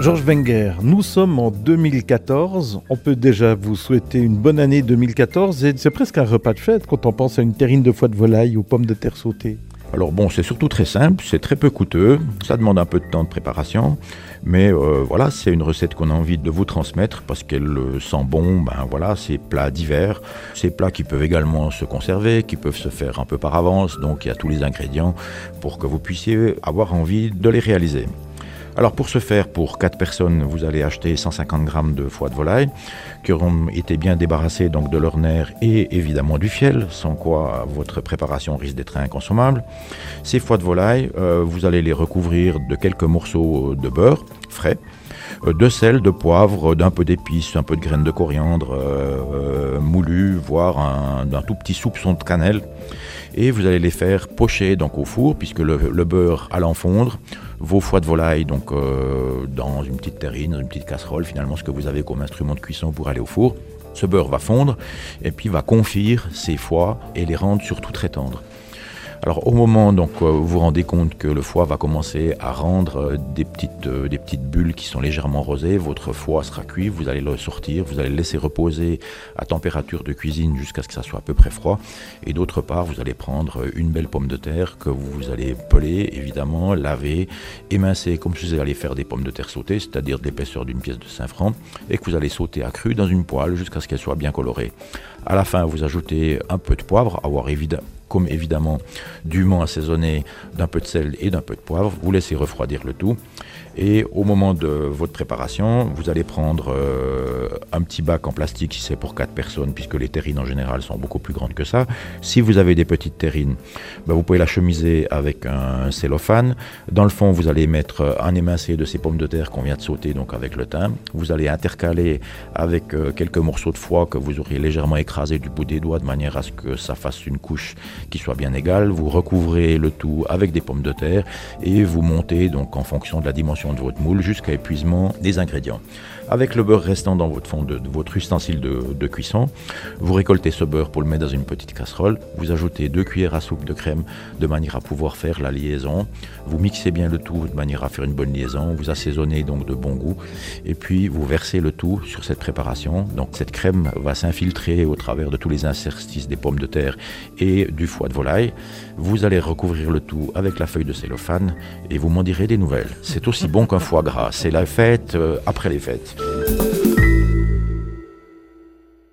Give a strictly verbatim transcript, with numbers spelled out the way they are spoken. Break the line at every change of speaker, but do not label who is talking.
Georges Wenger, nous sommes en deux mille quatorze. On peut déjà vous souhaiter une bonne année deux mille quatorze. Et c'est presque un repas de fête quand on pense à une terrine de foie de volaille aux pommes de terre sautées.
Alors bon, c'est surtout très simple, c'est très peu coûteux, ça demande un peu de temps de préparation, mais euh, voilà, c'est une recette qu'on a envie de vous transmettre parce qu'elle euh, sent bon. Ben voilà, c'est plats divers, ces plats qui peuvent également se conserver, qui peuvent se faire un peu par avance, donc il y a tous les ingrédients pour que vous puissiez avoir envie de les réaliser. Alors pour ce faire, pour quatre personnes, vous allez acheter cent cinquante grammes de foie de volaille qui auront été bien débarrassés donc de leurs nerfs et évidemment du fiel, sans quoi votre préparation risque d'être inconsommable. Ces foies de volaille, euh, vous allez les recouvrir de quelques morceaux de beurre frais, de sel, de poivre, d'un peu d'épices, un peu de graines de coriandre euh, euh, moulues, voire un, d'un tout petit soupçon de cannelle. Et vous allez les faire pocher donc au four, puisque le, le beurre allant fondre, vos foies de volaille donc euh, dans une petite terrine, dans une petite casserole, finalement ce que vous avez comme instrument de cuisson pour aller au four. Ce beurre va fondre et puis va confire ces foies et les rendre surtout très tendres. Alors au moment donc vous vous rendez compte que le foie va commencer à rendre des petites, euh, des petites bulles qui sont légèrement rosées, votre foie sera cuit, vous allez le sortir, vous allez le laisser reposer à température de cuisine jusqu'à ce que ça soit à peu près froid. Et d'autre part, vous allez prendre une belle pomme de terre que vous allez peler, évidemment, laver, émincer comme si vous alliez faire des pommes de terre sautées, c'est-à-dire de l'épaisseur d'une pièce de cinq francs, et que vous allez sauter à cru dans une poêle jusqu'à ce qu'elle soit bien colorée. À la fin, vous ajoutez un peu de poivre, avoir évidemment comme évidemment dûment assaisonné d'un peu de sel et d'un peu de poivre. Vous laissez refroidir le tout. Et au moment de votre préparation, vous allez prendre euh, un petit bac en plastique si c'est pour quatre personnes, puisque les terrines en général sont beaucoup plus grandes que ça. Si vous avez des petites terrines, ben vous pouvez la chemiser avec un cellophane. Dans le fond, vous allez mettre un émincé de ces pommes de terre qu'on vient de sauter, donc avec le thym. Vous allez intercaler avec euh, quelques morceaux de foie que vous aurez légèrement écrasé du bout des doigts, de manière à ce que ça fasse une couche qui soit bien égale. Vous recouvrez le tout avec des pommes de terre et vous montez donc en fonction de la dimension de votre moule jusqu'à épuisement des ingrédients. Avec le beurre restant dans votre fond de, de votre ustensile de, de cuisson, vous récoltez ce beurre pour le mettre dans une petite casserole. Vous ajoutez deux cuillères à soupe de crème de manière à pouvoir faire la liaison. Vous mixez bien le tout de manière à faire une bonne liaison. Vous assaisonnez donc de bon goût et puis vous versez le tout sur cette préparation. Donc cette crème va s'infiltrer au travers de tous les interstices des pommes de terre et du foie de volaille. Vous allez recouvrir le tout avec la feuille de cellophane et vous m'en direz des nouvelles. C'est aussi bon qu'un foie gras. C'est la fête euh, après les fêtes.